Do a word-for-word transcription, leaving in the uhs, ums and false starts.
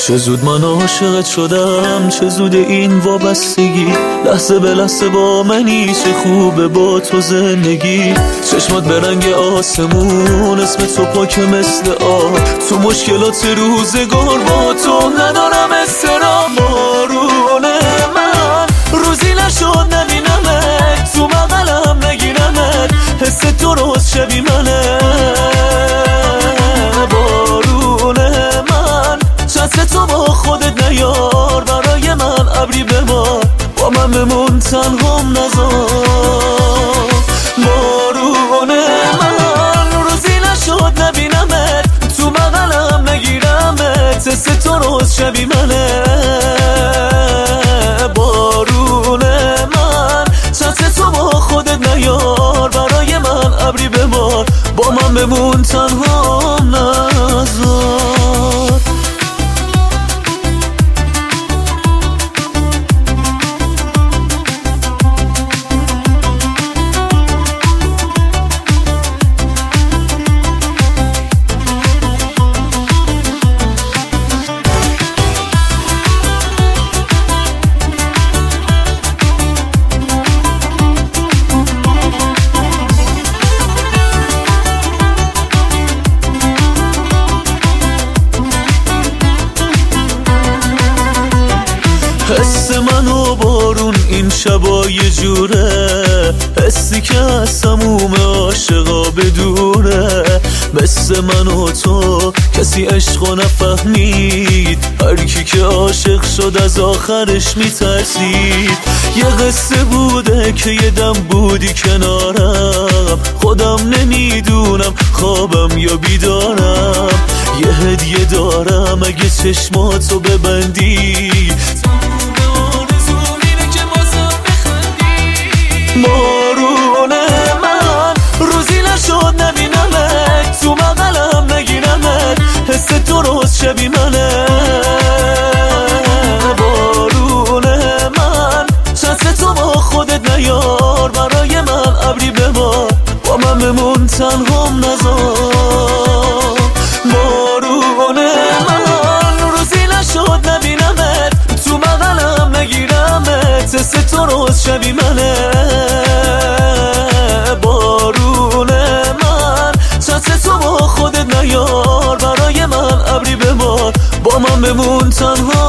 چه زود من عاشقت شدم، چه زود این وابستگی، لحظه به لحظه با منی، چه خوبه با تو زندگی. چشمات به رنگ آسمون، اسم تو پاک مثل آب، تو مشکلات روزگار با تو ندارم استراب. بارون من روزی نشد نبینمت، تو بغلم نگیرمت، حس تو روز شبی منه. بارون من چتر تو با خودت نیار، برای من ابری ببار، با من بمون تنهام نذار. بارون من روزی نشد نبینمت، تو بغلم نگیرمت، حس تو روز شبی منه. بارون من چتر تو با خودت نیار، برای من ابری ببار، با من بمون تنهام نذار. حس من و بارون این شبا یه جوره، حسی که از تموم عاشقا بدوره. مثل من و تو کسی عشقو نفهمید، هر کی که عاشق شد از آخرش میترسید. یه قصه بوده که یه دم بودی کنارم، خودم نمیدونم خوابم یا بیدارم. یه هدیه دارم اگه چشماتو ببندی، بارون من روزی نشد نبینمت، تو بغلم نگیرمت، حس تو روز شبی منه. بارون من چتر تو با خودت نیار، برای من ابری ببار، با من بمون تنهام نذار. بارون من روزی نشد نبینمت، تو بغلم نگیرمت، حس تو روز شبی منه. بارون من چتر تو با خودت نیار، برای من ابری ببار، با من بمون تنها